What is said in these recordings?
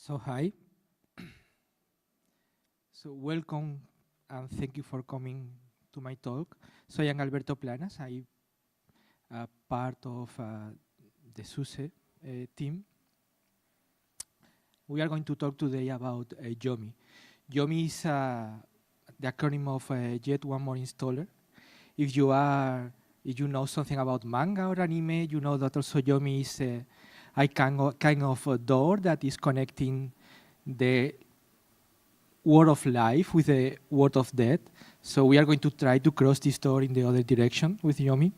So hi, so welcome and thank you for coming to my talk. So I am Alberto Planas. I part of the SUSE team. We are going to talk today about YOMI. YOMI is the acronym of Yet One More Installer. If you know something about manga or anime, you know that also YOMI is a kind of a door that is connecting the world of life with the world of death. So we are going to try to cross this door in the other direction with YOMI.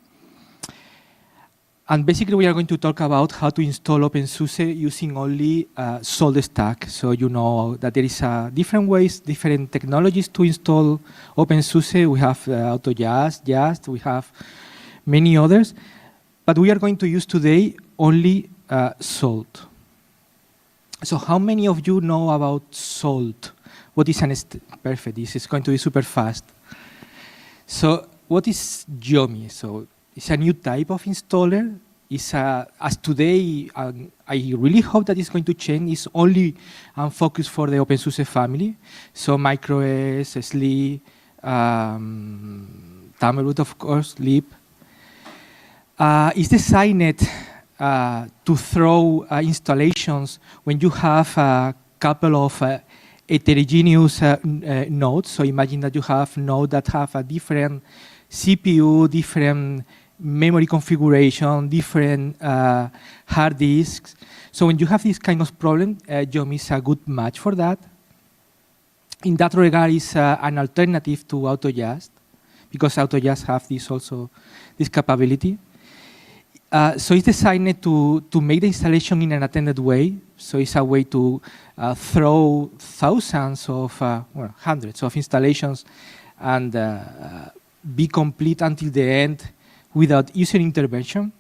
And basically, we are going to talk about how to install OpenSUSE using only Salt Stack. So you know that there is different ways, different technologies to install OpenSUSE. We have AutoJust, Just, we have many others. But we are going to use today only Salt. So how many of you know about Salt? What is perfect? This is going to be super fast. So what is YOMI? So it's a new type of installer. It's as today, I really hope that it's going to change. It's only focused for the OpenSUSE family. So MicroOS, SLE, Tamerwood, of course, Leap. It's designed to throw installations when you have a couple of heterogeneous nodes. So imagine that you have nodes that have a different CPU, different memory configuration, different hard disks. So when you have this kind of problem, YOMI is a good match for that. In that regard, it's an alternative to AutoJust, because AutoJust have this capability. So it's designed to make the installation in an attended way. So it's a way to throw thousands of, hundreds of installations and be complete until the end without user intervention.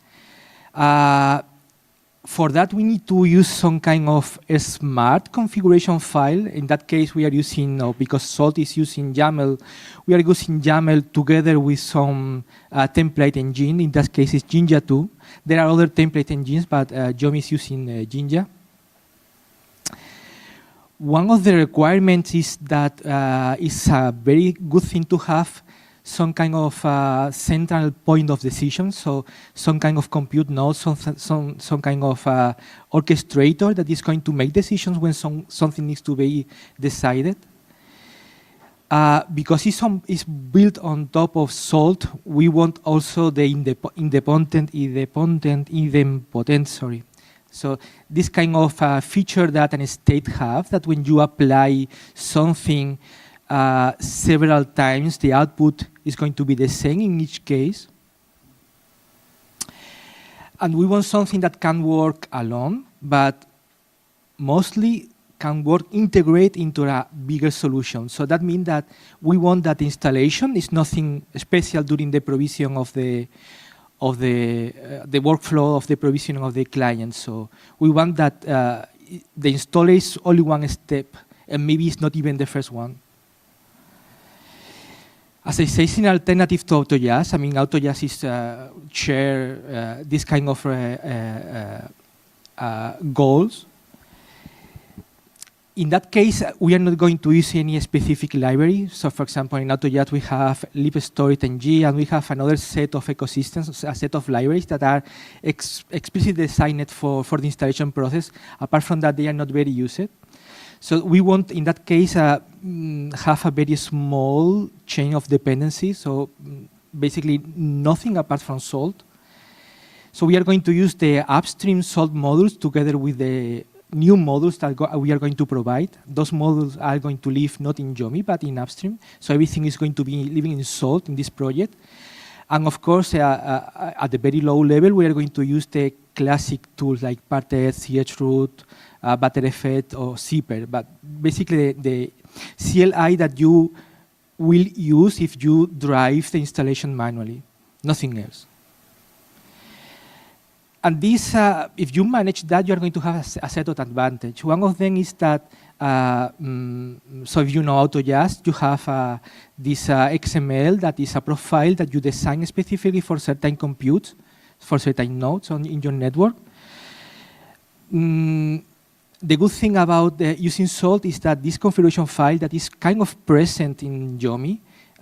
For that, we need to use some kind of a smart configuration file. In that case, we are using, because Salt is using YAML, we are using YAML together with some template engine. In that case, it's Jinja 2. There are other template engines, but YOMI is using Jinja. One of the requirements is that it's a very good thing to have some kind of central point of decision, so some kind of compute node, some kind of orchestrator that is going to make decisions when something needs to be decided. Because it's built on top of Salt, we want also the idempotent, sorry. So this kind of feature that an state have, that when you apply something several times, the output is going to be the same in each case. And we want something that can work alone, but mostly can work integrate into a bigger solution. So that means that we want that installation is nothing special during the provision of the workflow of the provisioning of the client. So we want that the installer is only one step, and maybe it's not even the first one. As I say, it's an alternative to AutoJust. I mean, AutoJust is share this kind of goals. In that case, we are not going to use any specific library. So, for example, in AutoJust, we have libstory10g, and we have another set of ecosystems, a set of libraries that are explicitly designed for the installation process. Apart from that, they are not very used. So we want, in that case, have a very small chain of dependencies. So basically nothing apart from Salt. So we are going to use the upstream Salt modules together with the new modules that we are going to provide. Those modules are going to live not in YOMI, but in upstream. So everything is going to be living in Salt in this project. And of course, at the very low level, we are going to use the classic tools like Parted, chroot, Btrfs, or Zyper. But basically, the CLI that you will use if you drive the installation manually, nothing else. And this, if you manage that, you are going to have a set of advantages. One of them is that, so if you know AutoJust, you have this XML that is a profile that you design specifically for certain computes, for certain nodes in your network. the good thing about using Salt is that this configuration file that is kind of present in Yomi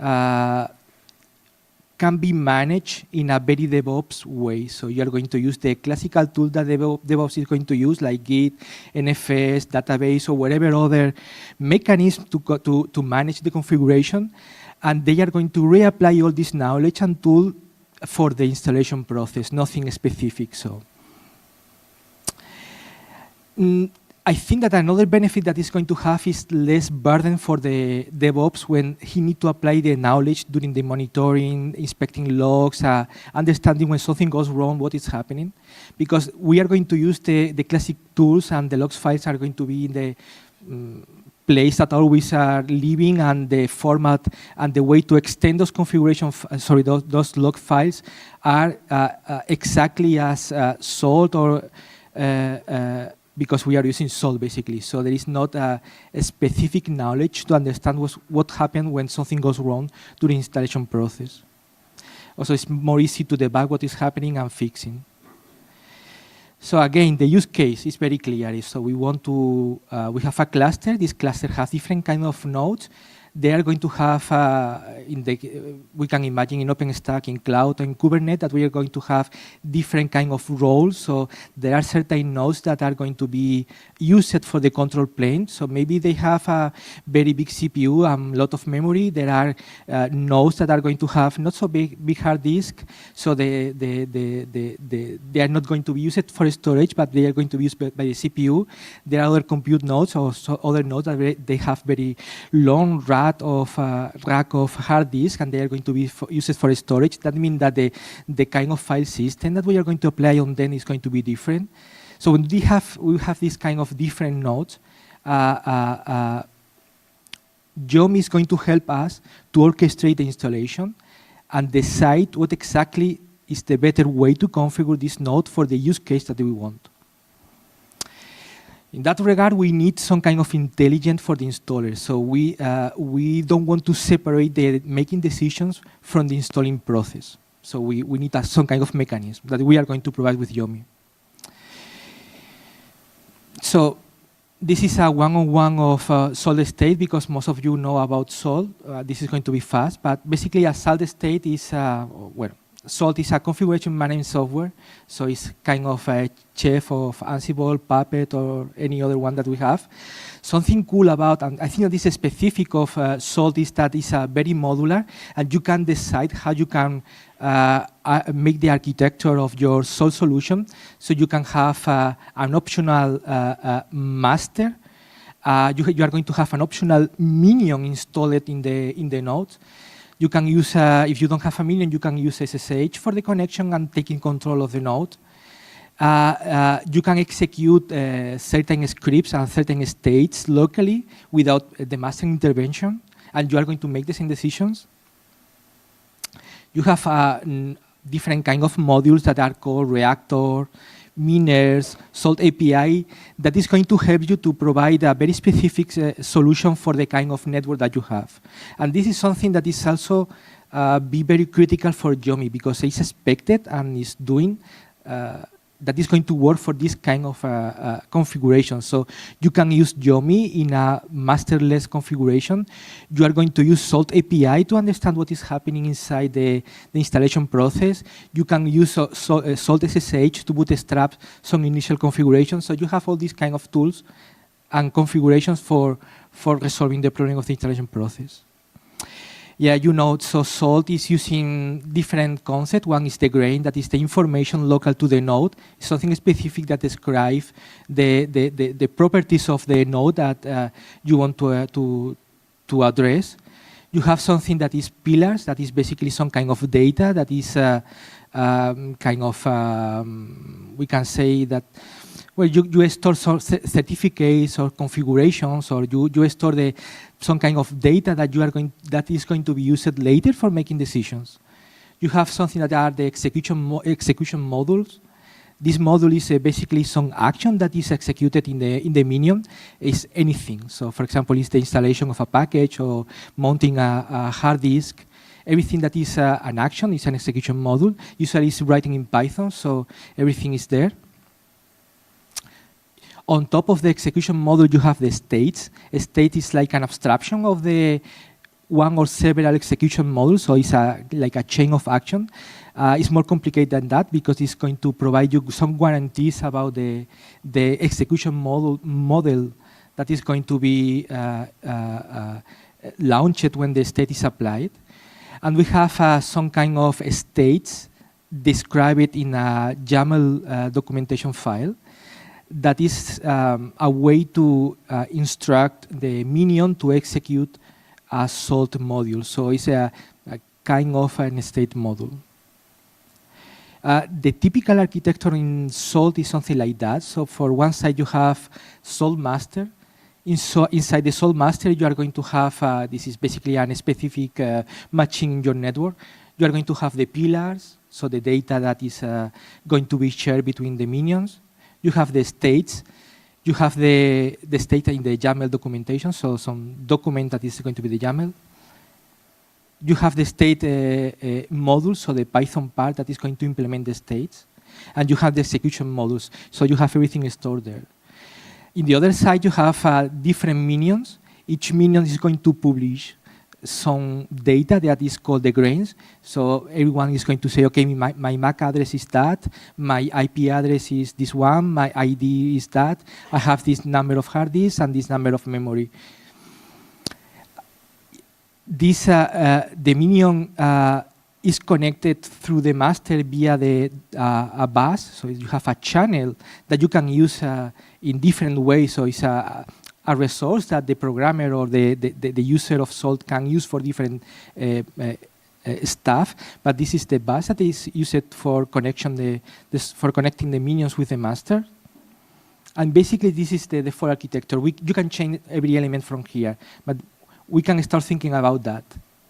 can be managed in a very DevOps way. So you are going to use the classical tool that DevOps is going to use, like Git, NFS, database, or whatever other mechanism to manage the configuration. And they are going to reapply all this knowledge and tool for the installation process, nothing specific. So I think that another benefit that is going to have is less burden for the DevOps when he needs to apply the knowledge during the monitoring, inspecting logs, understanding when something goes wrong, what is happening. Because we are going to use the classic tools, and the logs files are going to be in the place that always are living, and the format and the way to extend those those log files are exactly as Salt or because we are using Salt basically. So there is not a specific knowledge to understand what happened when something goes wrong during the installation process. Also, it's more easy to debug what is happening and fixing. So again, the use case is very clear. So we want to, we have a cluster. This cluster has different kind of nodes. They are going to have, we can imagine in OpenStack, in cloud, in Kubernetes, that we are going to have different kind of roles. So there are certain nodes that are going to be used for the control plane. So maybe they have a very big CPU and a lot of memory. There are nodes that are going to have not so big hard disk. So they are not going to be used for storage, but they are going to be used by the CPU. There are other compute nodes or other nodes that they have very long rack of hard disk, and they are going to be used for storage. That means that the kind of file system that we are going to apply on them is going to be different. So when we have this kind of different nodes, Yomi is going to help us to orchestrate the installation and decide what exactly is the better way to configure this node for the use case that we want. In that regard, we need some kind of intelligence for the installer. So we don't want to separate the making decisions from the installing process. So we need some kind of mechanism that we are going to provide with Yomi. So this is a one-on-one of Salt State, because most of you know about Salt. This is going to be fast, but basically a Salt State is, well, Salt is a configuration management software, so it's kind of a chef of Ansible, Puppet, or any other one that we have. Something cool about, and I think that this is specific of Salt, is that it's very modular, and you can decide how you can make the architecture of your Salt solution. So you can have an optional master. You are going to have an optional minion installed in the node. You can use, if you don't have a minion, you can use SSH for the connection and taking control of the node. You can execute certain scripts and certain states locally without the master intervention, and you are going to make the same decisions. You have different kind of modules that are called Reactor, Miners, Salt API, that is going to help you to provide a very specific solution for the kind of network that you have. And this is something that is also be very critical for Yomi, because it's expected and is doing that is going to work for this kind of configuration. So you can use Yomi in a masterless configuration. You are going to use Salt API to understand what is happening inside the installation process. You can use Salt SSH to bootstrap some initial configuration. So you have all these kind of tools and configurations for resolving the problem of the installation process. Yeah, you know, so Salt is using different concepts. One is the grain, that is the information local to the node, something specific that describes the properties of the node that you want to address. You have something that is pillars, that is basically some kind of data that is kind of, we can say that, well, you store some certificates or configurations, or you store some kind of data that is going to be used later for making decisions. You have something that are the execution modules. This module is basically some action that is executed in the minion. Is anything. So, for example, it's the installation of a package or mounting a hard disk. Everything that is an action is an execution module. Usually, it's writing in Python, so everything is there. On top of the execution model, you have the states. A state is like an abstraction of the one or several execution models, so it's like a chain of action. It's more complicated than that because it's going to provide you some guarantees about the execution model that is going to be launched when the state is applied. And we have some kind of states described in a YAML documentation file that is a way to instruct the minion to execute a salt module. So it's a kind of an state module. The typical architecture in Salt is something like that. So for one side, you have Salt master. Inside the Salt master, you are going to have, this is basically a specific matching in your network. You are going to have the pillars, so the data that is going to be shared between the minions. You have the states. You have the state in the YAML documentation, so some document that is going to be the YAML. You have the state module, so the Python part that is going to implement the states. And you have the execution modules, so you have everything stored there. In the other side, you have different minions. Each minion is going to publish some data that is called the grains. So everyone is going to say, okay, my MAC address is that, my IP address is this one, my ID is that, I have this number of hard disks and this number of memory. This, the minion is connected through the master via a bus. So you have a channel that you can use in different ways. So it's a resource that the programmer or the user of Salt can use for different stuff, but this is the bus that is used for connection for connecting the minions with the master. And basically, this is the default architecture. You can change every element from here, but we can start thinking about that.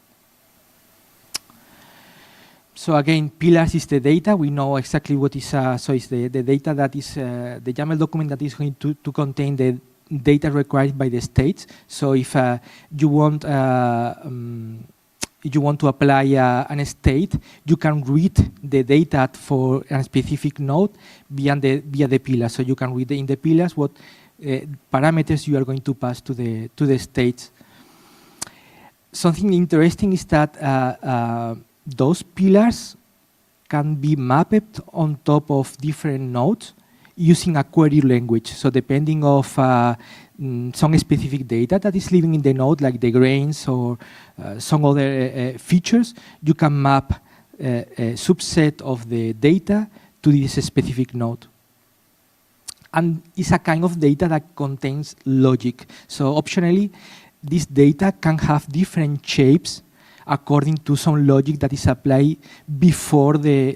So again, pillars is the data. We know exactly what is, so it's the data that is, the YAML document that is going to contain the data required by the states. So if you want to apply an state, you can read the data for a specific node via the pillars. So you can read in the pillars what parameters you are going to pass to the states. Something interesting is that those pillars can be mapped on top of different nodes using a query language. So depending of some specific data that is living in the node, like the grains or some other features, you can map a subset of the data to this specific node. And it's a kind of data that contains logic. So optionally, this data can have different shapes according to some logic that is applied before you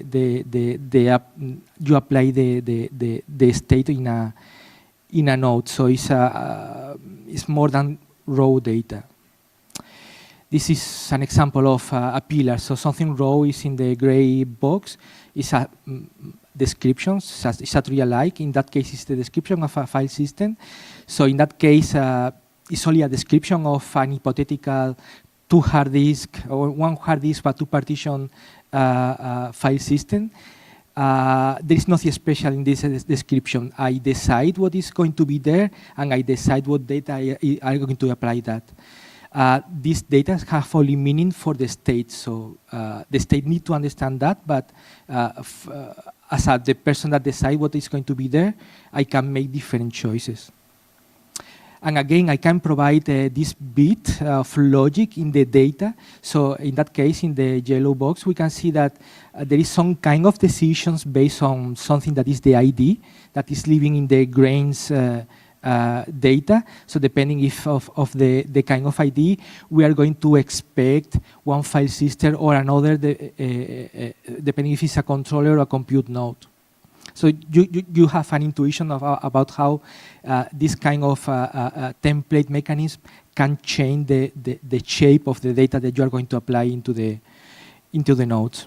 apply the state in a node. So it's more than raw data. This is an example of a pillar. So something raw is in the gray box. It's a description. It's a tree alike. In that case, it's the description of a file system. So in that case, it's only a description of an hypothetical 2 hard disk or 1 hard disk but 2 partition file system. There is nothing special in this description. I decide what is going to be there, and I decide what data are going to apply that. These data have only meaning for the state, so the state need to understand that, but as the person that decides what is going to be there, I can make different choices. And again, I can provide this bit of logic in the data. So in that case, in the yellow box, we can see that there is some kind of decisions based on something that is the ID that is living in the grains data. So depending of the kind of ID, we are going to expect one file system or another, depending if it's a controller or a compute node. So you have an intuition about how this kind of template mechanism can change the shape of the data that you are going to apply into the nodes.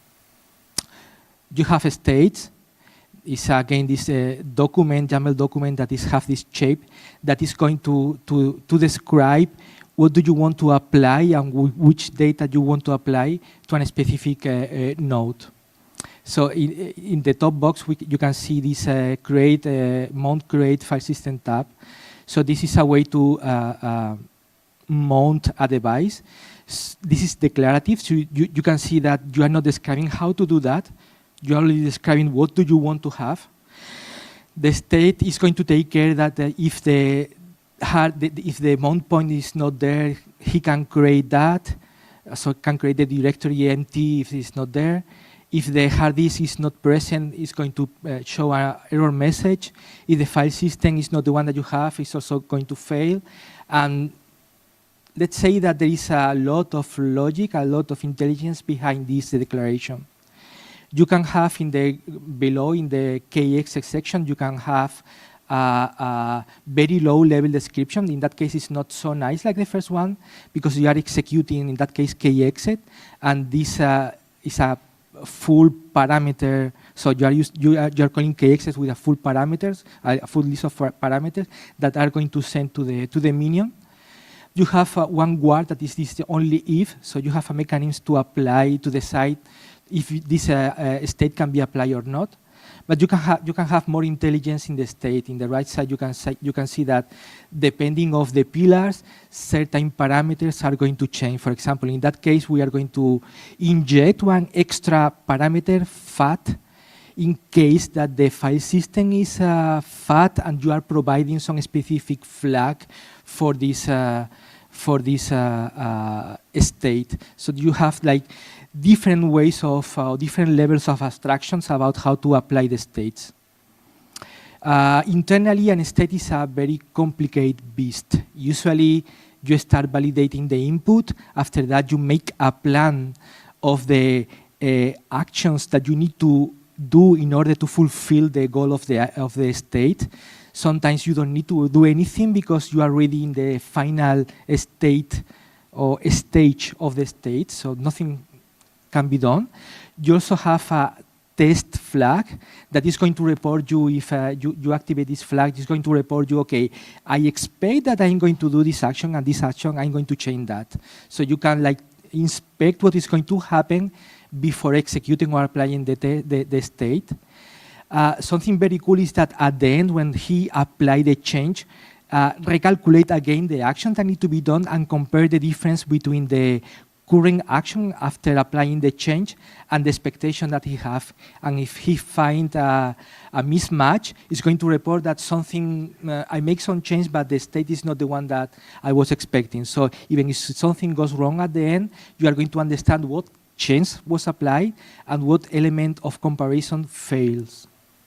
You have states. It's again this document, YAML document that have this shape that is going to describe what do you want to apply and which data you want to apply to a specific node. So in the top box, you can see this mount create file system tab. So this is a way to mount a device. This is declarative, so you can see that you are not describing how to do that. You are only describing what do you want to have. The state is going to take care that if the mount point is not there, he can create that. So it can create the directory empty if it's not there. If the hard disk is not present, it's going to show an error message. If the file system is not the one that you have, it's also going to fail. And let's say that there is a lot of logic, a lot of intelligence behind this declaration. You can have below in the KEXE section, you can have a very low level description. In that case, it's not so nice like the first one because you are executing, in that case, KEXE, and this is a full parameter. So you are calling KEXE with a full parameters, a full list of parameters that are going to send to the minion. You have one guard that is this only if, so you have a mechanism to apply to decide if this state can be applied or not. But you can have more intelligence in the state. In the right side, you can see that depending of the pillars, certain parameters are going to change. For example, in that case, we are going to inject one extra parameter, fat, in case that the file system is fat and you are providing some specific flag for this state. So you have like different ways of, different levels of abstractions about how to apply the states. Internally, a state is a very complicated beast. Usually, you start validating the input. After that, you make a plan of the actions that you need to do in order to fulfill the goal of the state. Sometimes you don't need to do anything because you are already in the final state or stage of the state, so nothing can be done. You also have a test flag that is going to report you if you activate this flag. It's going to report you, okay, I expect that I'm going to do this action and this action, I'm going to change that. So you can like inspect what is going to happen before executing or applying the state. Something very cool is that at the end, when he applied the change, recalculate again the action that need to be done and compare the difference between the current action after applying the change and the expectation that he have. And if he find a mismatch, it's going to report that something, I make some change, but the state is not the one that I was expecting. So even if something goes wrong at the end, you are going to understand what change was applied and what element of comparison fails.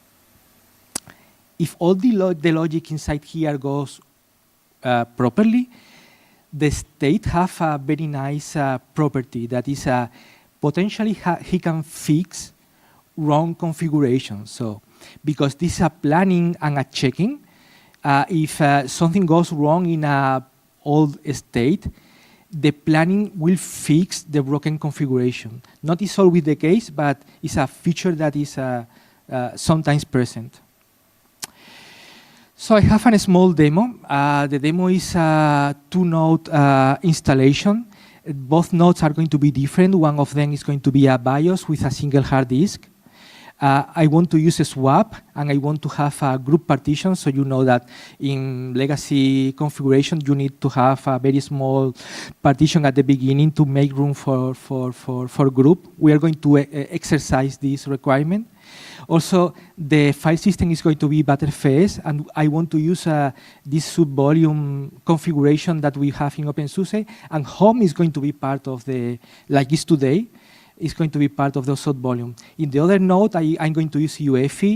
If all the logic inside here goes properly, the state have a very nice property that is potentially he can fix wrong configuration. So because this is a planning and a checking, if something goes wrong in a old state, the planning will fix the broken configuration. Not is always the case, but it's a feature that is sometimes present. So I have a small demo. The demo is a 2-node installation. Both nodes are going to be different. One of them is going to be a BIOS with a single hard disk. I want to use a swap, and I want to have a group partition. So you know that in legacy configuration, you need to have a very small partition at the beginning to make room for group. We are going to exercise this requirement. Also, the file system is going to be Btrfs, and I want to use this sub-volume configuration that we have in OpenSUSE, and home is going to be part of the, like is today, is going to be part of the sub-volume. In the other node, I'm going to use UEFI.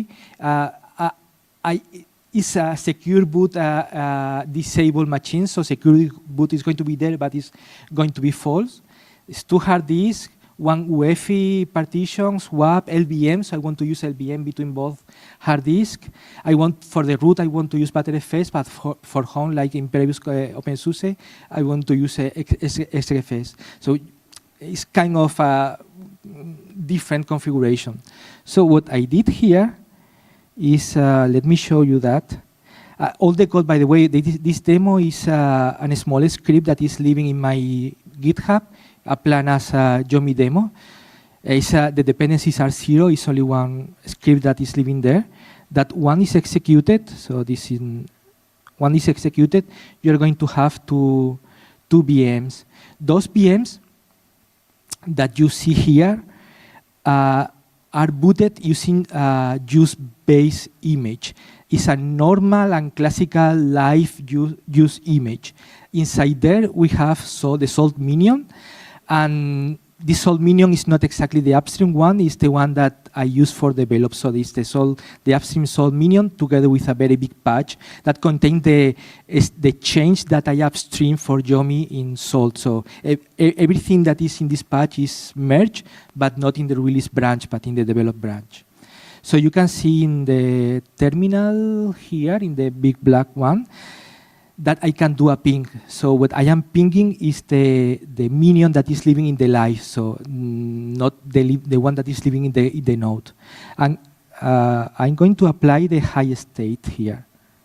It's a secure boot disabled machine, so secure boot is going to be there, but it's going to be false. It's 2 hard disks, 1 UEFI partition, swap, LVM, so I want to use LVM between both hard disks. For the root, I want to use Btrfs, but for home, like in previous OpenSUSE, I want to use SFS. So it's kind of a different configuration. So what I did here is, let me show you that. All the code, by the way, this demo is a small script that is living in my GitHub, a plan as a Yomi demo. The dependencies are 0. It's only one script that is living there. That one is executed. So this is one is executed. You're going to have two VMs. Those VMs that you see here are booted using use-based image. It's a normal and classical live use image. Inside there, we have the salt minion, and this salt minion is not exactly the upstream one, it's the one that I use for develop. So it's the upstream salt minion together with a very big patch that contains the change that I upstream for Yomi in salt. So everything that is in this patch is merged, but not in the release branch, but in the develop branch. So you can see in the terminal here, in the big black one, that I can do a ping. So what I am pinging is the minion that is living in the live, so not the one that is living in the node. And I'm going to apply the high state here.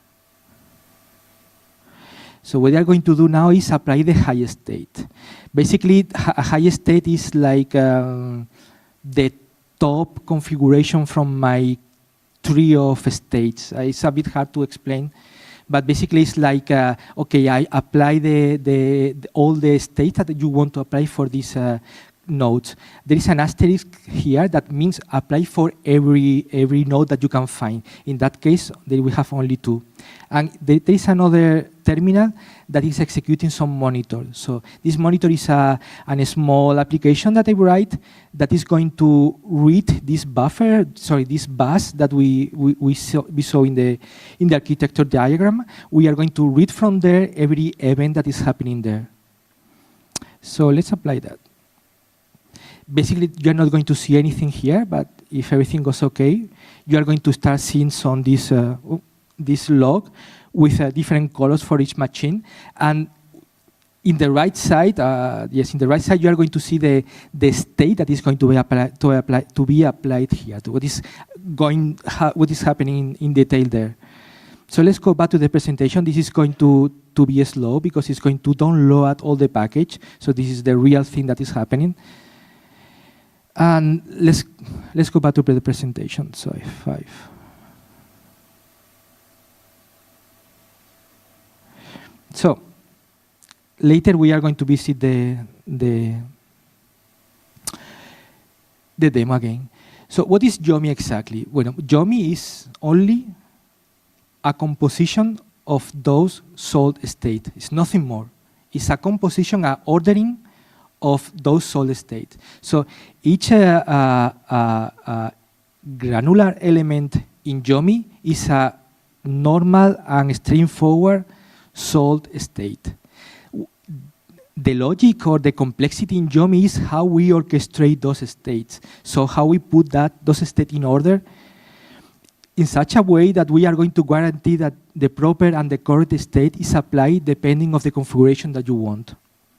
So what we are going to do now is apply the high state. Basically, a high state is like the top configuration from my tree of states. It's a bit hard to explain. But basically, it's like, okay, I apply all the states that you want to apply for these nodes. There is an asterisk here that means apply for every node that you can find. In that case, we have only 2. And there is another terminal that is executing some monitor. So this monitor is a small application that I write that is going to read this buffer, sorry, this bus that we saw in the architecture diagram. We are going to read from there every event that is happening there. So let's apply that. Basically, you're not going to see anything here, but if everything goes okay, you are going to start seeing some this log with different colors for each machine. And in the right side, yes, in the right side, you are going to see the state that is going to be applied here, to what is happening in detail there. So let's go back to the presentation. This is going to be slow because it's going to download all the package. So this is the real thing that is happening. And let's go back to the presentation. So F5. So later we are going to visit the demo again. So what is Yomi exactly? Well, Yomi is only a composition of those salt states. It's nothing more. It's a composition, an ordering of those salt states. So each granular element in Yomi is a normal and straightforward salt state. The logic or the complexity in Yomi is how we orchestrate those states. So how we put those states in order in such a way that we are going to guarantee that the proper and the correct state is applied depending on the configuration that you want.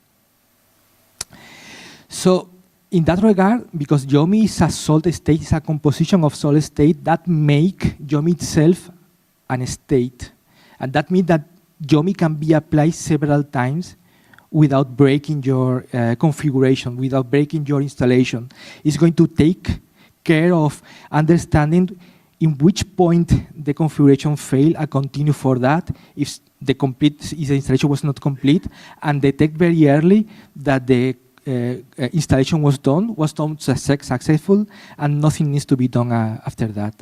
So in that regard, because Yomi is a salt state, it's a composition of salt state that make Yomi itself an state. And that means that Yomi can be applied several times without breaking your configuration, without breaking your installation. It's going to take care of understanding in which point the configuration failed and continue for that if the installation was not complete, and detect very early that the installation was done successful, and nothing needs to be done after that.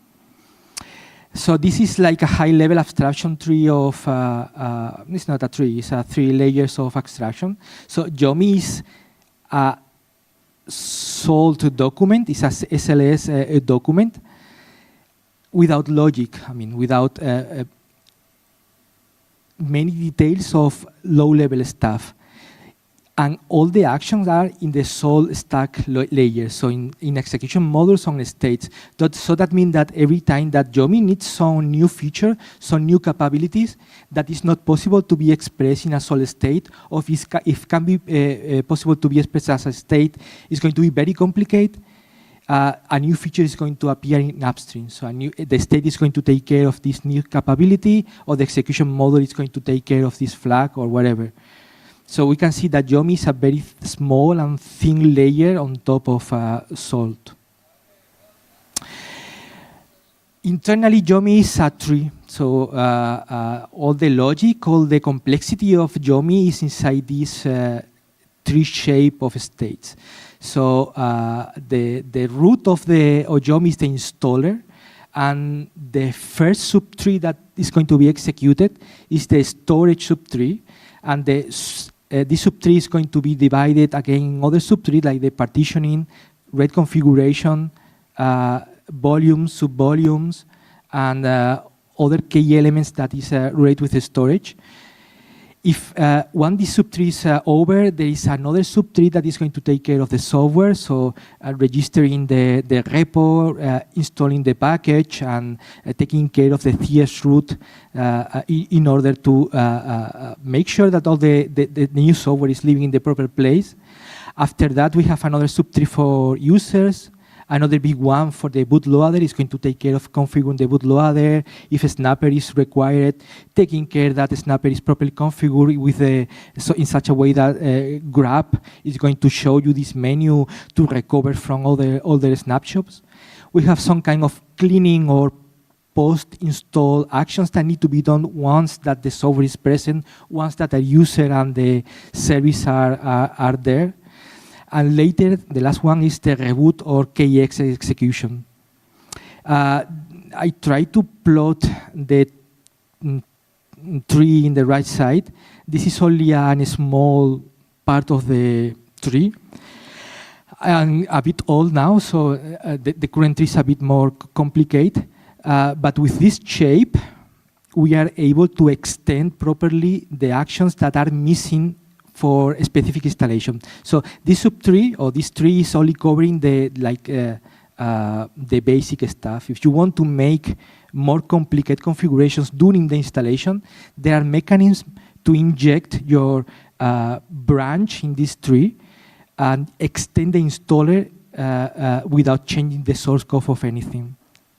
So this is like a high-level abstraction tree of, it's not a tree, it's 3 layers of abstraction. So Yomi is a salt document, it's a SLS document without logic, I mean, without many details of low-level stuff. And all the actions are in the salt stack layer, so in execution models on states. So that means that every time that Yomi needs some new feature, some new capabilities that is not possible to be expressed in a salt state, or if can be possible to be expressed as a state, it's going to be very complicated. A new feature is going to appear in upstream. So the state is going to take care of this new capability, or the execution model is going to take care of this flag or whatever. So we can see that Yomi is a very small and thin layer on top of salt. Internally, Yomi is a tree. So all the logic, all the complexity of Yomi is inside this tree shape of states. So the root of Yomi is the installer, and the first subtree that is going to be executed is the storage subtree, and this subtree is going to be divided again in other subtrees like the partitioning, RAID configuration, volumes, subvolumes, and other key elements that is related with the storage. If one these subtree is over, there is another subtree that is going to take care of the software, so registering the repo, installing the package, and taking care of the CS root in order to make sure that all the new software is living in the proper place. After that, we have another subtree for users. Another big one for the bootloader is going to take care of configuring the bootloader. If a snapper is required, taking care that the snapper is properly configured with so in such a way that grep is going to show you this menu to recover from all the snapshots. We have some kind of cleaning or post-install actions that need to be done once that the software is present, once that the user and the service are there. And later, the last one is the reboot or KX execution. I try to plot the tree in the right side. This is only a small part of the tree. I'm a bit old now, so the current tree is a bit more complicated. But with this shape, we are able to extend properly the actions that are missing for a specific installation. So this subtree or this tree is only covering the basic stuff. If you want to make more complicated configurations during the installation, there are mechanisms to inject your branch in this tree and extend the installer without changing the source code of anything.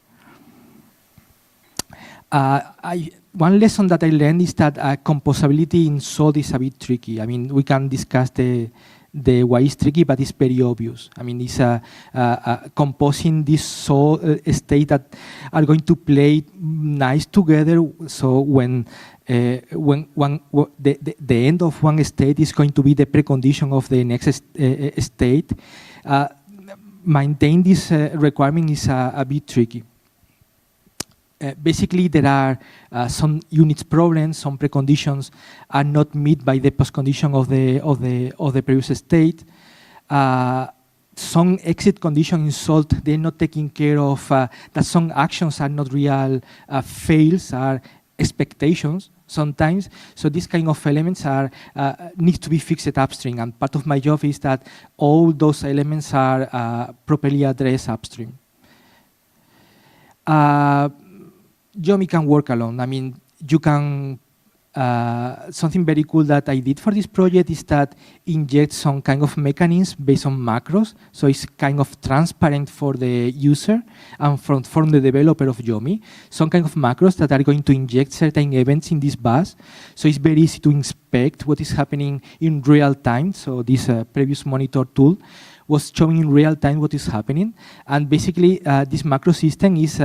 One lesson that I learned is that composability in Salt is a bit tricky. I mean, we can discuss the why it's tricky, but it's very obvious. I mean, it's composing this Salt state that are going to play nice together. So when the end of one state is going to be the precondition of the next state, maintain this requirement is a bit tricky. Basically, there are some units problems, some preconditions are not met by the postcondition of the previous state. Some exit condition in Salt, they're not taking care of that some actions are not real fails, are expectations sometimes. So these kind of elements are need to be fixed upstream, and part of my job is that all those elements are properly addressed upstream. Yomi can work alone. I mean, you can, something very cool that I did for this project is that inject some kind of mechanism based on macros. So it's kind of transparent for the user and from the developer of Yomi. Some kind of macros that are going to inject certain events in this bus. So it's very easy to inspect what is happening in real time. So this previous monitor tool was showing in real time what is happening. And basically, this macro system is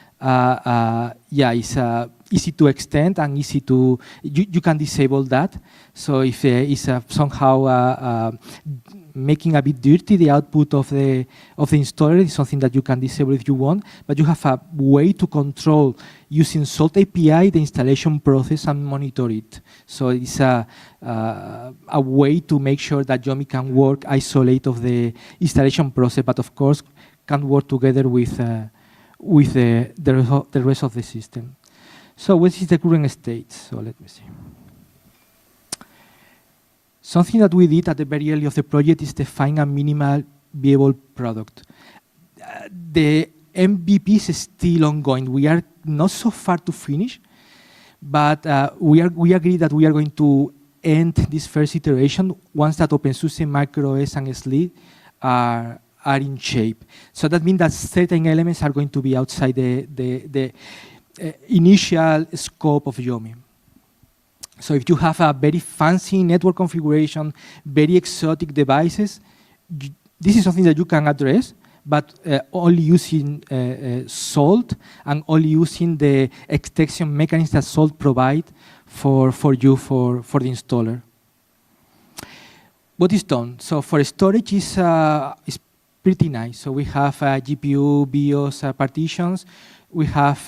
it's easy to extend and easy to, you can disable that. So if it's somehow making a bit dirty the output of the installer, is something that you can disable if you want, but you have a way to control using Salt API the installation process and monitor it. So it's a way to make sure that Yomi can work isolate of the installation process, but of course can work together with the rest of the system. So what is the current state? So let me see. Something that we did at the very early of the project is define a minimal viable product. The MVP is still ongoing. We are not so far to finish, but we agree that we are going to end this first iteration once that OpenSUSE, MicroOS, and SLE are in shape. So that means that certain elements are going to be outside the initial scope of Yomi. So if you have a very fancy network configuration, very exotic devices, this is something that you can address, but only using Salt and only using the extension mechanism that Salt provide for you, for the installer. What is done? So for storage is pretty nice. So we have GPU, BIOS partitions. We have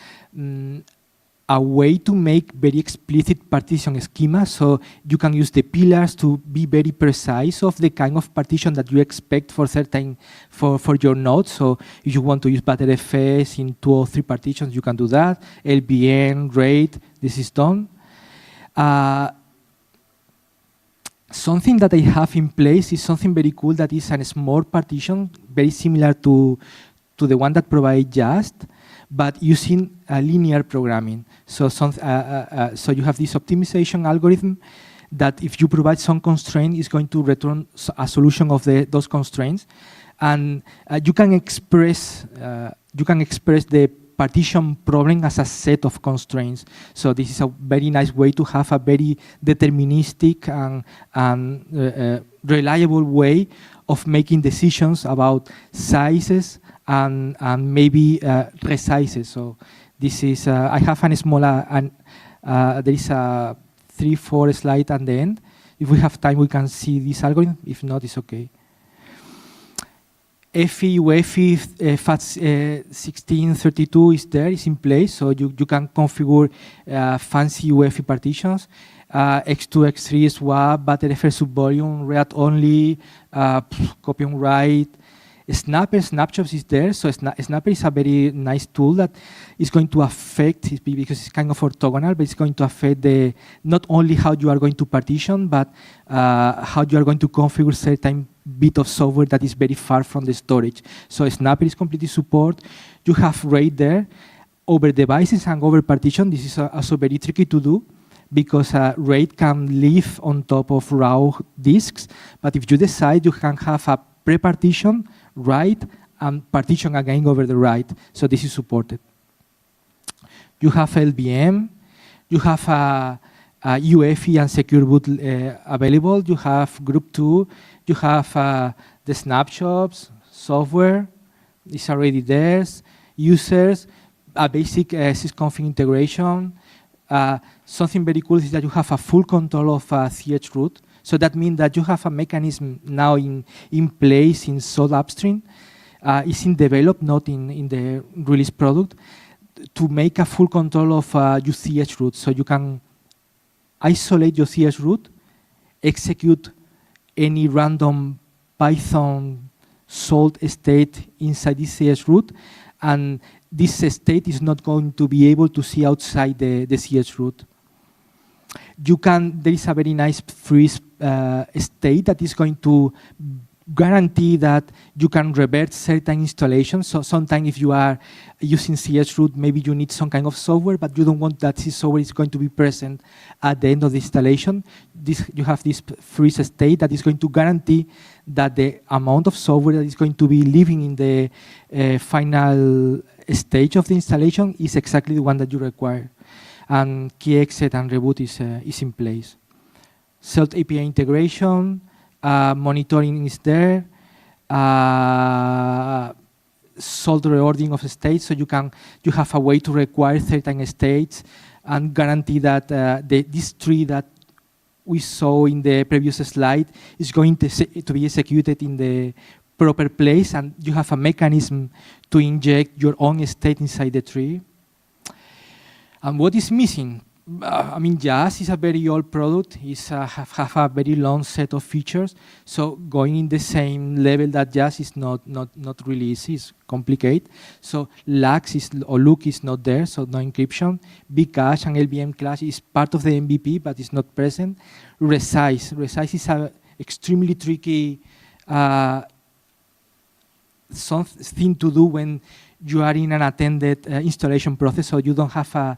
a way to make very explicit partition schema, so you can use the pillars to be very precise of the kind of partition that you expect for your nodes. So if you want to use Btrfs in 2 or 3 partitions, you can do that. LVM, RAID, this is done. Something that I have in place is something very cool that is a small partition, very similar to the one that provides Just, but using linear programming. So you have this optimization algorithm that if you provide some constraint, is going to return a solution of those constraints. And you can express the partition problem as a set of constraints. So this is a very nice way to have a very deterministic and reliable way of making decisions about sizes and maybe resizes. So this is, I have a small, there is a 3-4 slide at the end. If we have time, we can see this algorithm. If not, it's okay. EFI, UEFI, FAT1632 is there, is in place, so you can configure fancy UEFI partitions. X2, X3 swap, Btrf subvolume, read only, copy and write. Snapshots is there, so Snapper is a very nice tool that is going to affect, because it's kind of orthogonal, but it's going to affect not only how you are going to partition, but how you are going to configure certain bit of software that is very far from the storage. So Snapper is completely support. You have RAID there. Over devices and over partition, this is also very tricky to do, because RAID can live on top of raw disks, but if you decide, you can have a pre-partition, write, and partition again over the write. So this is supported. You have LVM, you have a UEFI and Secure Boot available, you have Group 2, you have the snapshots, software, is already there, users, a basic sysconfig integration. Something very cool is that you have a full control of chroot. So that means that you have a mechanism now in place in Salt Upstream. It's in develop, not in the release product, to make a full control of your chroot. So you can isolate your chroot, execute any random Python Salt state inside this chroot, and this state is not going to be able to see outside the chroot. There is a very nice free state that is going to guarantee that you can revert certain installations. So sometimes if you are using chroot, maybe you need some kind of software, but you don't want that this software is going to be present at the end of the installation. You have this freeze state that is going to guarantee that the amount of software that is going to be living in the final stage of the installation is exactly the one that you require. And key exit and reboot is in place. Salt API integration, monitoring is there, Salt reordering of states, so you have a way to require certain states and guarantee that this tree that we saw in the previous slide is going to be executed in the proper place, and you have a mechanism to inject your own state inside the tree. And what is missing? I mean, Just is a very old product. It's have a very long set of features. So going in the same level that Just is not really easy. It's complicated. So LUKS is not there, so no encryption. Bcache and LVM class is part of the MVP, but it's not present. Resize is a extremely tricky something to do when you are in an attended installation process, so you don't have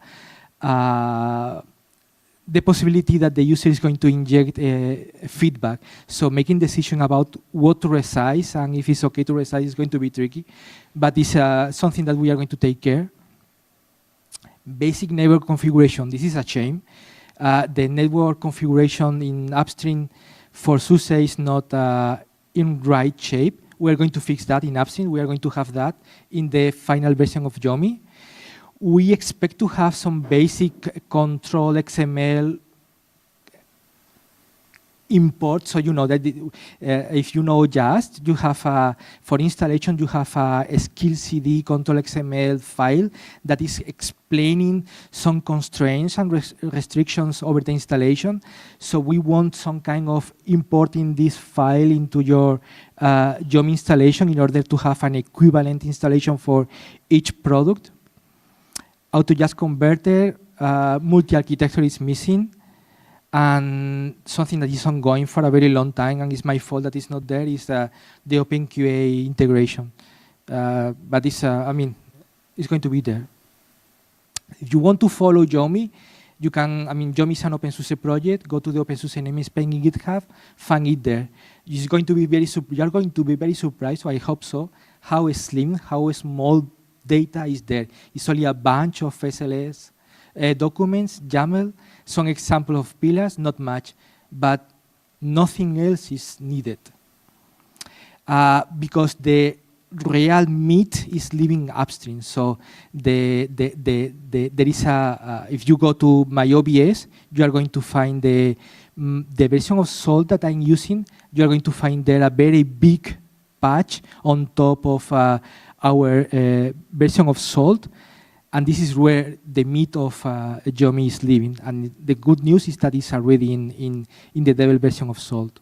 the possibility that the user is going to inject feedback. So making decision about what to resize and if it's okay to resize is going to be tricky, but it's something that we are going to take care. Basic neighbor configuration, this is a shame. the network configuration in upstream for SUSE is not in right shape. We're going to fix that in upstream. We are going to have that in the final version of Yomi. We expect to have some basic control XML import, so you know that if you know Just, you have for installation you have a skill CD control XML file that is explaining some constraints and restrictions over the installation. So we want some kind of importing this file into your Yomi installation in order to have an equivalent installation for each product. AutoJust converter, multi-architecture is missing. And something that is ongoing for a very long time, and it's my fault that it's not there, is the OpenQA integration. But it's, I mean, it's going to be there. If you want to follow Yomi, you can, I mean, Yomi is an OpenSUSE project. Go to the OpenSUSE namespace in GitHub, find it there. It's going to be you are going to be very surprised, so I hope so, how slim, how small data is there. It's only a bunch of SLS documents, YAML, some example of pillars, not much, but nothing else is needed. Because the real meat is living upstream. So there is if you go to my OBS, you are going to find the version of Salt that I'm using. You are going to find there a very big patch on top of our version of Salt. And this is where the meat of Yomi is living. And the good news is that it's already in the devel version of Salt.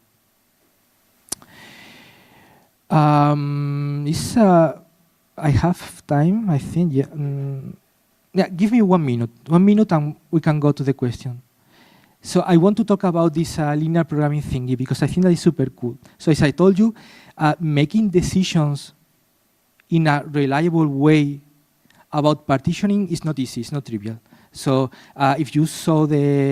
I have time, I think. Yeah. Yeah, give me 1 minute. 1 minute and we can go to the question. So I want to talk about this linear programming thingy because I think that is super cool. So as I told you, making decisions in a reliable way about partitioning is not easy, it's not trivial. So if you saw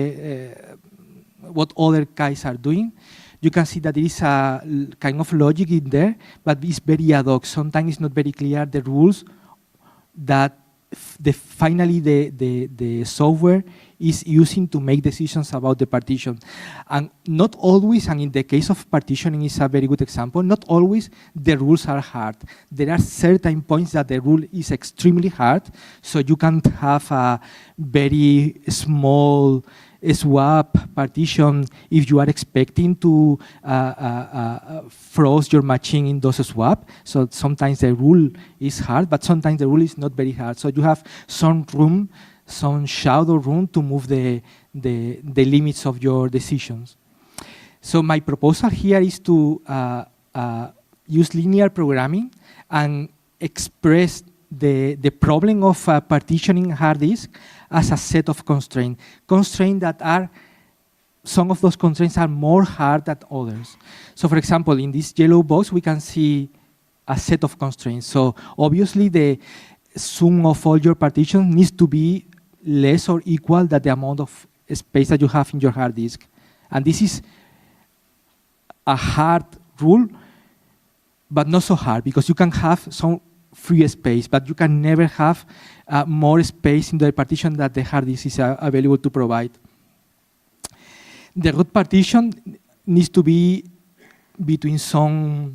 what other guys are doing, you can see that there is a kind of logic in there, but it's very ad hoc. Sometimes it's not very clear the rules that finally the software is using to make decisions about the partition. And not always, and in the case of partitioning is a very good example, not always the rules are hard. There are certain points that the rule is extremely hard, so you can't have a very small swap partition if you are expecting to froze your machine in those swap. So sometimes the rule is hard, but sometimes the rule is not very hard. So you have some room, some shadow room to move the limits of your decisions. So my proposal here is to use linear programming and express the problem of partitioning hard disk as a set of constraints. Constraints that are, some of those constraints are more hard than others. So for example, in this yellow box, we can see a set of constraints. So obviously the sum of all your partitions needs to be less or equal than the amount of space that you have in your hard disk. And this is a hard rule, but not so hard because you can have some free space, but you can never have more space in the partition that the hard disk is available to provide. The root partition needs to be between some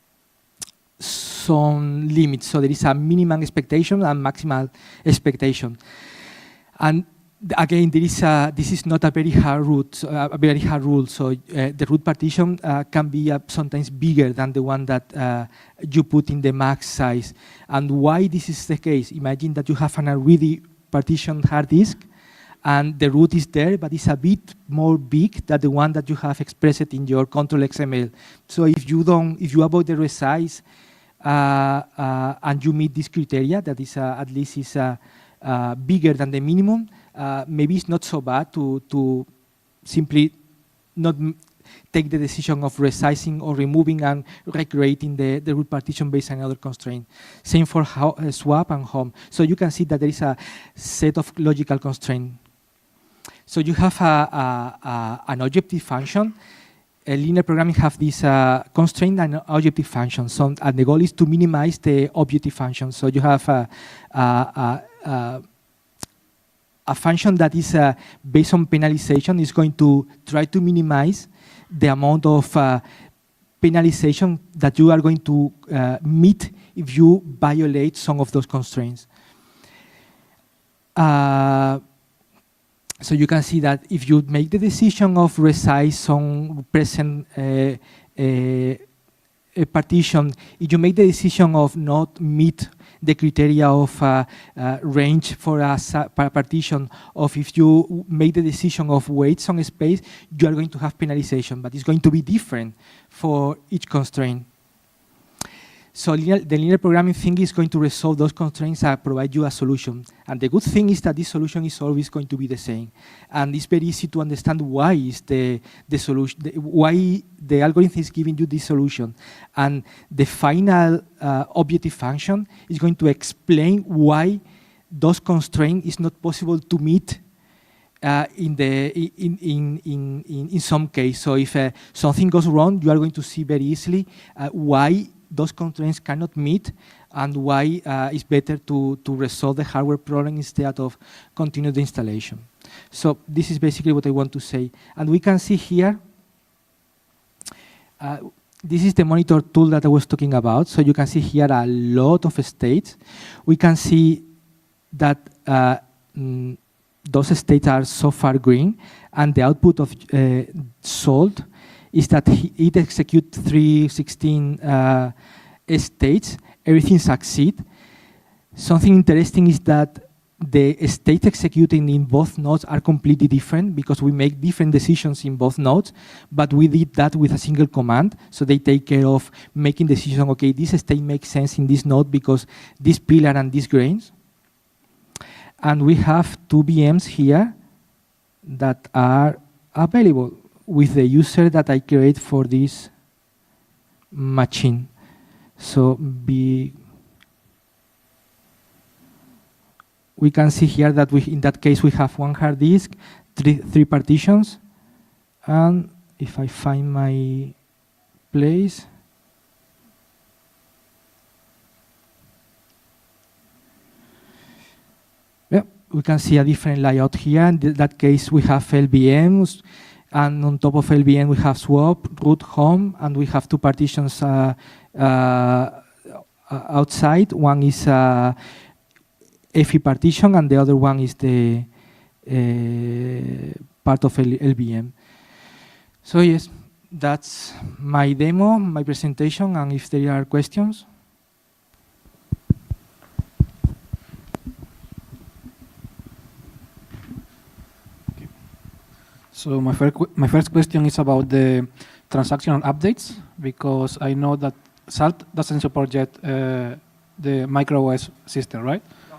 limits. So there is a minimum expectation and maximal expectation. And again, this is not a very hard rule. So the root partition can be sometimes bigger than the one that you put in the max size. And why this is the case? Imagine that you have an already partitioned hard disk, and the root is there, but it's a bit more big than the one that you have expressed in your control XML. So if you avoid the resize and you meet this criteria, that is at least is bigger than the minimum, maybe it's not so bad to simply not take the decision of resizing or removing and recreating the root partition based on another constraint. Same for swap and home. So you can see that there is a set of logical constraints. So you have an objective function. Linear programming have this constraint and objective function. So, and the goal is to minimize the objective function. So you have a function that is based on penalization is going to try to minimize the amount of penalization that you are going to meet if you violate some of those constraints. So you can see that if you make the decision of resize some present a partition, if you make the decision of not meet the criteria of range for a partition, of if you make the decision of weights on space, you are going to have penalization, but it's going to be different for each constraint. So the linear programming thing is going to resolve those constraints and provide you a solution. And the good thing is that this solution is always going to be the same. And it's very easy to understand why is the solution, why the algorithm is giving you this solution. And the final objective function is going to explain why those constraints is not possible to meet in some case. So if something goes wrong, you are going to see very easily why those constraints cannot meet and why it's better to resolve the hardware problem instead of continue the installation. So this is basically what I want to say. And we can see here, this is the monitor tool that I was talking about. So you can see here a lot of states. We can see that those states are so far green, and the output of salt is that it executes 316 states, everything succeeds. Something interesting is that the states executing in both nodes are completely different because we make different decisions in both nodes, but we did that with a single command. So they take care of making decision, okay, this state makes sense in this node because this pillar and these grains. And we have two VMs here that are available with the user that I create for this machine. So we can see here that in that case we have one hard disk, three partitions, and if I find my place, yeah, we can see a different layout here. In that case we have LVMs, and on top of LVM, we have swap, root, home, and we have two partitions outside. One is FE partition, and the other one is the part of LVM. So yes, that's my demo, my presentation, and if there are questions. So my first question is about the transactional updates, because I know that SALT doesn't support yet the MicroOS system, right?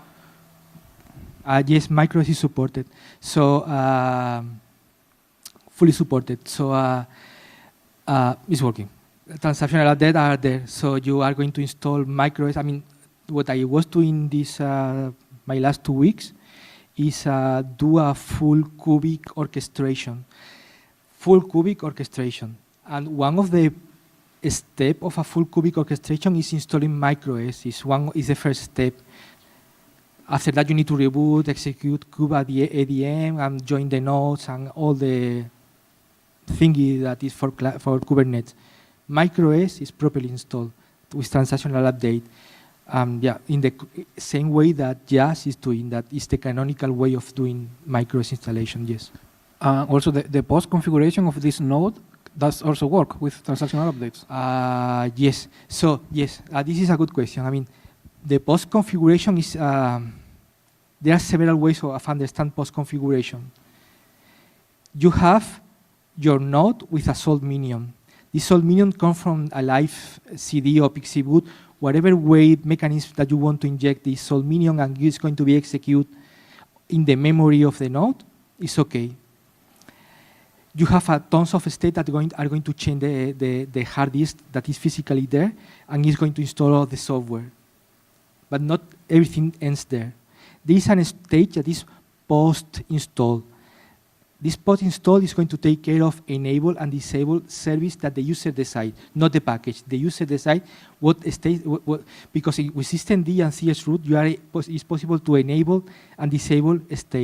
Yes, MicroOS is supported. So fully supported. So it's working. Transactional updates are there. So you are going to install MicroOS. I mean, what I was doing this my last 2 weeks is do a full cubic orchestration. Full cubic orchestration. And one of the steps of a full cubic orchestration is installing MicroOS. Is the first step. After that, you need to reboot, execute kubeadm, and join the nodes and all the thingy that is for Kubernetes. MicroOS is properly installed with transactional update. Yeah, in the same way that JAS is doing, that is the canonical way of doing MicroOS installation, yes. Also, the post configuration of this node does also work with transactional updates? Yes. So, yes, this is a good question. I mean, the post configuration is, there are several ways of understand post configuration. You have your node with a salt minion. This salt minion comes from a live CD or PXE boot, whatever way mechanism that you want to inject this salt minion, and it's going to be executed in the memory of the node, it's okay. You have tons of states that are going to change the hard disk that is physically there, and it's going to install all the software. But not everything ends there. There is a stage that is post-install. This post-install is going to take care of enable and disable service that the user decides, not the package. The user decides what state, because with systemd and CS root, it's possible to enable and disable states.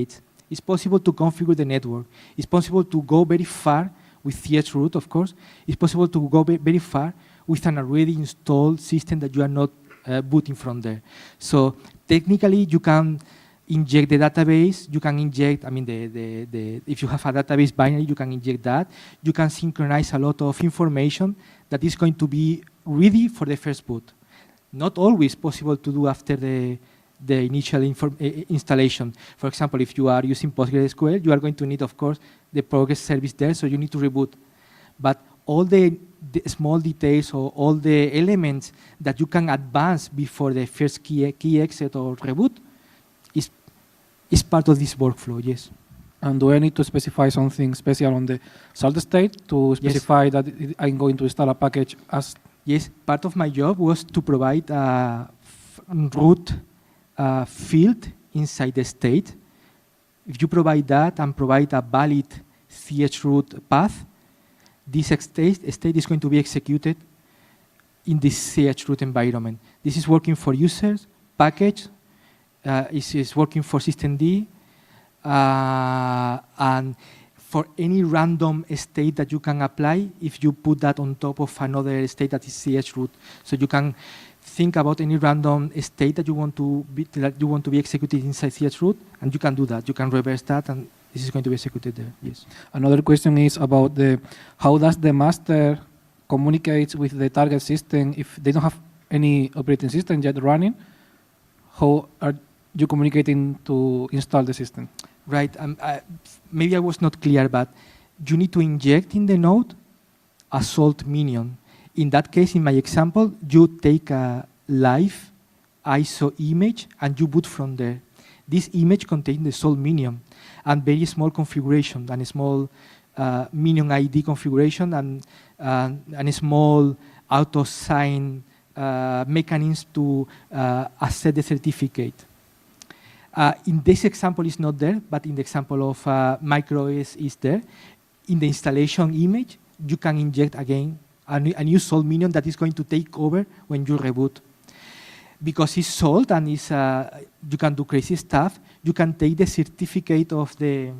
It's possible to configure the network. It's possible to go very far with chroot, of course. It's possible to go very far with an already installed system that you are not booting from there. So technically, you can inject the database. You can inject, I mean, if you have a database binary, you can inject that. You can synchronize a lot of information that is going to be ready for the first boot. Not always possible to do after the initial installation. For example, if you are using PostgreSQL, you are going to need, of course, the Progress service there, so you need to reboot. But all the small details or all the elements that you can advance before the first key exit or reboot is part of this workflow, yes. And do I need to specify something special on the salt state to specify that I'm going to install a package as? Yes, part of my job was to provide a root field inside the state. If you provide that and provide a valid chroot path, this state is going to be executed in this chroot environment. This is working for users, package, is working for systemd, and for any random state that you can apply if you put that on top of another state that is chroot. So you can think about any random state that you want to be executed inside chroot, and you can do that. You can reverse that, and this is going to be executed there. Yes. Another question is about how does the master communicate with the target system if they don't have any operating system yet running? How are you communicating to install the system? Right. Maybe I was not clear, but you need to inject in the node a salt minion. In that case, in my example, you take a live ISO image and you boot from there. This image contains the salt minion and very small configuration and a small minion ID configuration and a small auto-sign mechanism to accept the certificate. In this example, it's not there, but in the example of MicroOS is there. In the installation image, you can inject again a new salt minion that is going to take over when you reboot. Because it's salt and you can do crazy stuff, you can take the certificate of the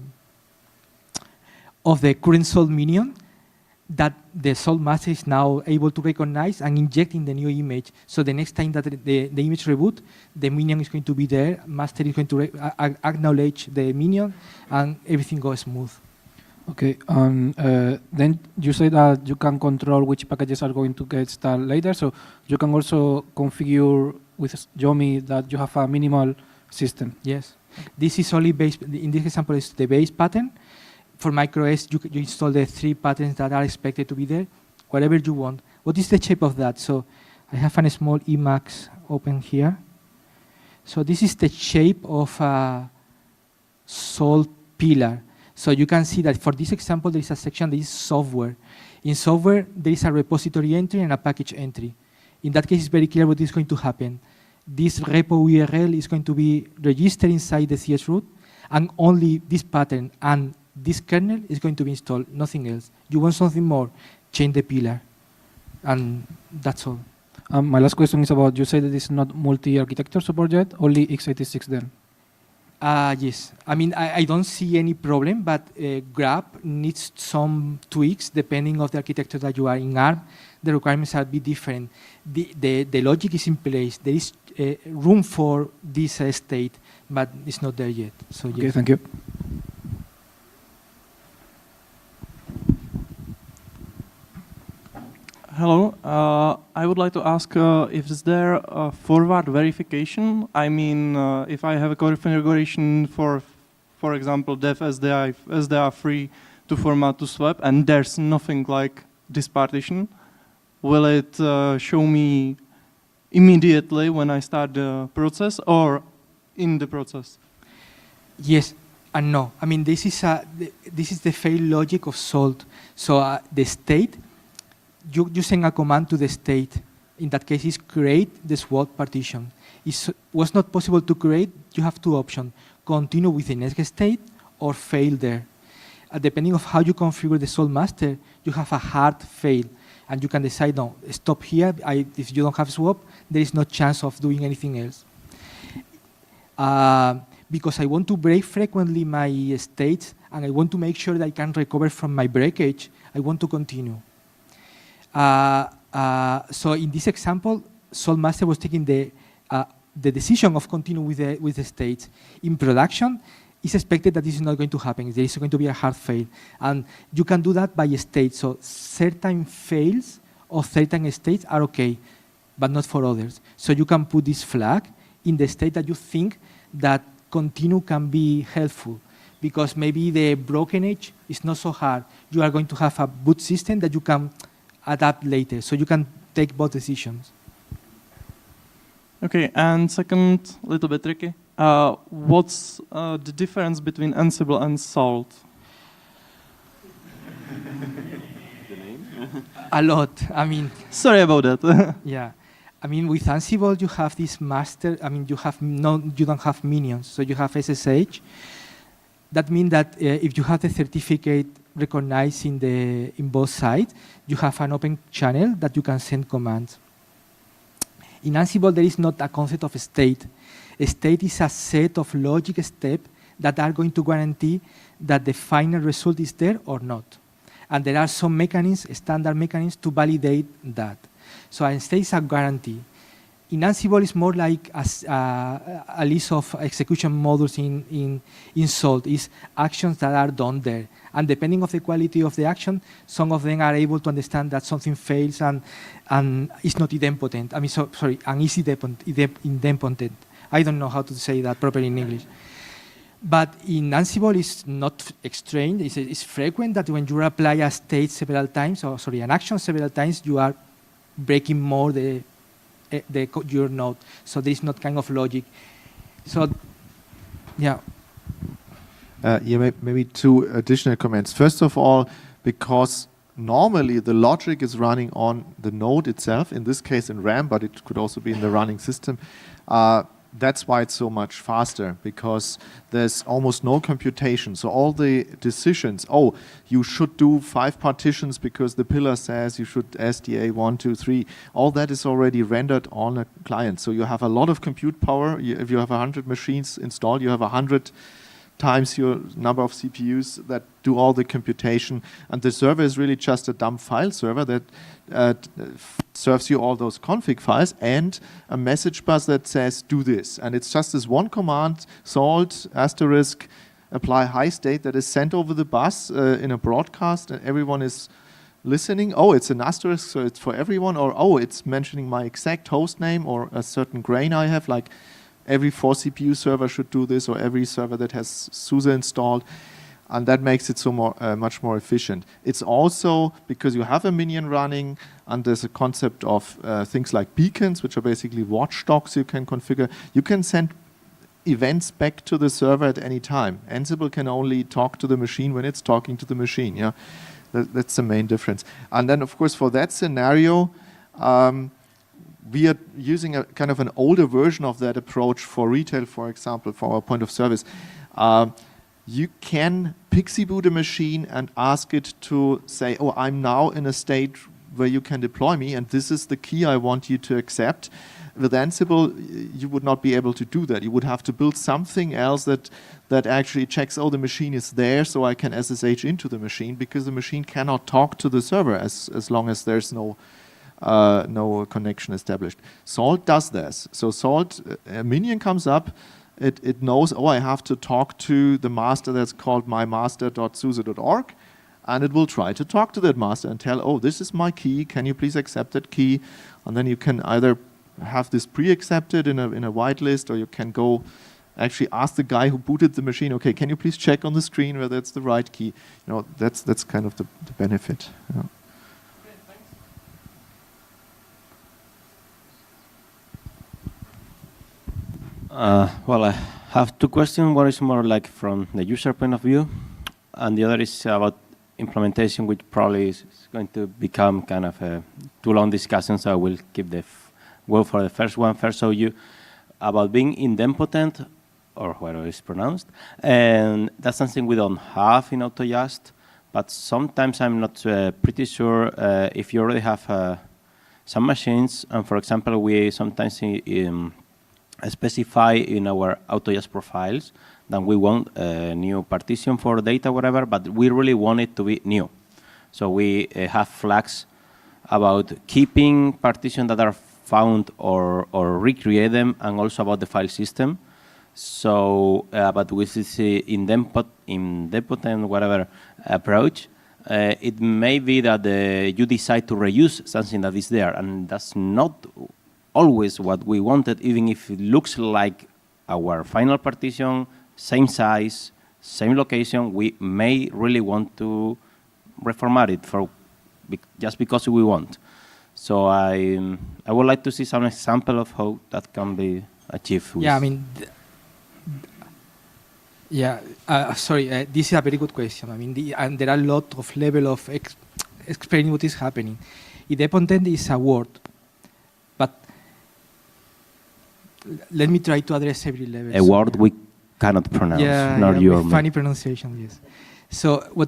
current salt minion that the salt master is now able to recognize and inject in the new image. So the next time that the image reboot, the minion is going to be there, master is going to acknowledge the minion, and everything goes smooth. Okay, then you say that you can control which packages are going to get installed later, so you can also configure with Yomi that you have a minimal system. Yes, this is only based, in this example, is the base pattern. For MicroOS, you install the 3 patterns that are expected to be there, whatever you want. What is the shape of that? So I have a small Emacs open here. So this is the shape of a salt pillar. So you can see that for this example, there is a section that is software. In software, there is a repository entry and a package entry. In that case, it's very clear what is going to happen. This repo URL is going to be registered inside the chroot, and only this pattern and this kernel is going to be installed, nothing else. You want something more, change the pillar, and that's all. My last question is about, you say that it's not multi-architecture support yet, only x86 then? Yes, I mean, I don't see any problem, but Grab needs some tweaks depending on the architecture that you are in ARM. The requirements are a bit different. The logic is in place. There is room for this state, but it's not there yet. So okay, yes. Thank you. Hello, I would like to ask if is there a forward verification? I mean, if I have a configuration for example, dev SDI free to format to swap, and there's nothing like this partition, will it show me immediately when I start the process or in the process? Yes and no. I mean, this is the fail logic of Salt. So the state, you send a command to the state. In that case, is create the swap partition. It was not possible to create. You have 2 options: continue with the next state or fail there. Depending on how you configure the Salt master, you have a hard fail, and you can decide, no, stop here. If you don't have swap, there is no chance of doing anything else. because I want to break frequently my states and I want to make sure that I can recover from my breakage, I want to continue. So in this example, Salt Master was taking the decision of continuing with the states. In production, it's expected that this is not going to happen. There is going to be a hard fail. And you can do that by state. So certain fails of certain states are okay, but not for others. So you can put this flag in the state that you think that continue can be helpful, because maybe the broken edge is not so hard. You are going to have a boot system that you can adapt later, so you can take both decisions. Okay, and second, a little bit tricky. What's the difference between Ansible and Salt? A lot. I mean, Sorry about that. yeah. I mean, with Ansible, you have this master. I mean, you don't have minions, so you have SSH. That means that if you have the certificate recognized in both sides, you have an open channel that you can send commands. In Ansible, there is not a concept of state. A state is a set of logic steps that are going to guarantee that the final result is there or not. And there are some mechanisms, standard mechanisms, to validate that. So a state is a guarantee. In Ansible, it's more like a list of execution modules in Salt. It's actions that are done there. And depending on the quality of the action, some of them are able to understand that something fails and it's not idempotent. I mean, and is idempotent. I don't know how to say that properly in English. But in Ansible, it's not strange. It's frequent that when you apply a state several times, an action several times, you are breaking more your node. So there is not kind of logic. So, yeah. Maybe two additional comments. First of all, because normally the logic is running on the node itself, in this case in RAM, but it could also be in the running system. That's why it's so much faster, because there's almost no computation. So all the decisions, you should do 5 partitions because the pillar says you should SDA 1, 2, 3, all that is already rendered on a client. So you have a lot of compute power. If you have 100 machines installed, you have 100 times your number of CPUs that do all the computation. And the server is really just a dumb file server that serves you all those config files and a message bus that says, do this. And it's just this one command, salt, asterisk, apply high state, that is sent over the bus in a broadcast, and everyone is listening. Oh, it's an asterisk, so it's for everyone. Or, it's mentioning my exact host name or a certain grain I have, like every 4 CPU server should do this, or every server that has SUSE installed. And that makes it so much more efficient. It's also because you have a minion running, and there's a concept of things like beacons, which are basically watchdogs you can configure. You can send events back to the server at any time. Ansible can only talk to the machine when it's talking to the machine. Yeah, that's the main difference. And then, of course, for that scenario, we are using a kind of an older version of that approach for retail, for example, for our point of service. You can PXE boot a machine and ask it to say, I'm now in a state where you can deploy me, and this is the key I want you to accept. With Ansible, you would not be able to do that. You would have to build something else that actually checks, the machine is there, so I can SSH into the machine, because the machine cannot talk to the server as long as there's no connection established. Salt does this. So Salt, a minion comes up, it knows, I have to talk to the master that's called mymaster.suse.org, and it will try to talk to that master and tell, this is my key, can you please accept that key? And then you can either have this pre-accepted in a whitelist, or you can go actually ask the guy who booted the machine, can you please check on the screen whether it's the right key? That's kind of the benefit. Yeah. Well, I have 2 questions. One is more like from the user point of view, and the other is about implementation, which probably is going to become kind of a too long discussion, so I will keep the word for the first one. First, so about being idempotent, or whatever it's pronounced, and that's something we don't have in AutoJust, but sometimes I'm not pretty sure if you already have some machines, and for example, we sometimes specify in our AutoJazz profiles that we want a new partition for data, whatever, but we really want it to be new. So we have flags about keeping partitions that are found or recreate them, and also about the file system. So, but with this idempotent whatever approach, it may be that you decide to reuse something that is there, and that's not always what we wanted, even if it looks like our final partition, same size, same location. We may really want to reformat it just because we want. So I would like to see some example of how that can be achieved. Yeah, I mean, sorry, this is a very good question. I mean, and there are a lot of level of explaining what is happening. Idempotent is a word, but let me try to address every level. A word we cannot pronounce, not your funny pronunciation, yes. So what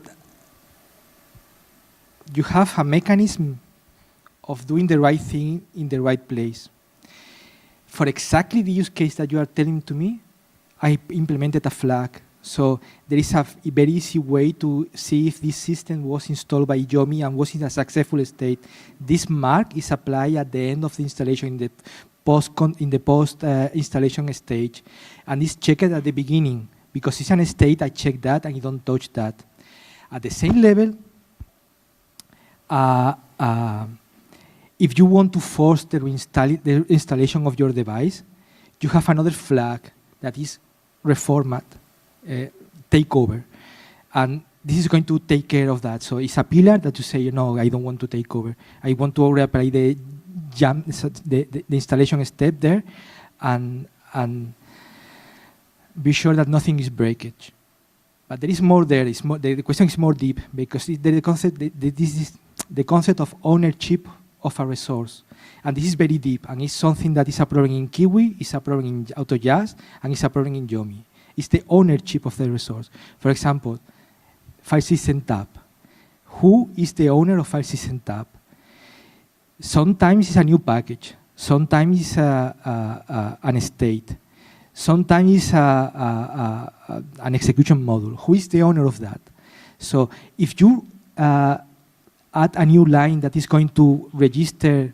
you have a mechanism of doing the right thing in the right place. For exactly the use case that you are telling to me, I implemented a flag. So there is a very easy way to see if this system was installed by Yomi and was in a successful state. This mark is applied at the end of the installation in the post installation stage, and it's checked at the beginning because it's a state. I check that and you don't touch that. At the same level, if you want to force the installation of your device, you have another flag that is reformat, takeover. And this is going to take care of that. So it's a pillar that you say, no, I don't want to take over. I want to reapply the installation step there and be sure that nothing is breakage. But there is more there. The question is more deep because the concept of ownership of a resource. And this is very deep, and it's something that is a problem in Kiwi, it's a problem in AutoJazz, and it's a problem in Yomi. It's the ownership of the resource. For example, file system tab. Who is the owner of file system tab? Sometimes it's a new package. Sometimes it's an state. Sometimes it's an execution module. Who is the owner of that? So if you add a new line that is going to register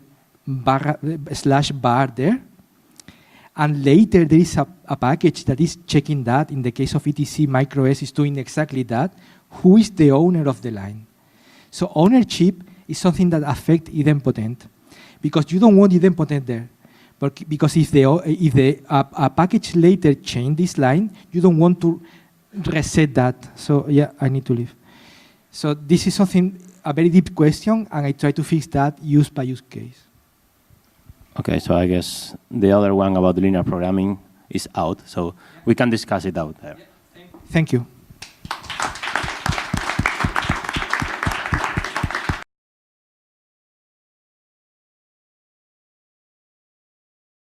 /bar there, and later there is a package that is checking that. In the case of ETC, MicroS is doing exactly that. Who is the owner of the line? So ownership is something that affects idempotent, because you don't want idempotent there. But because if a package later change this line, you don't want to reset that. So yeah, I need to leave. So this is a very deep question, and I try to fix that use by use case. Okay, so I guess the other one about linear programming is out, so we can discuss it out there. Thank you.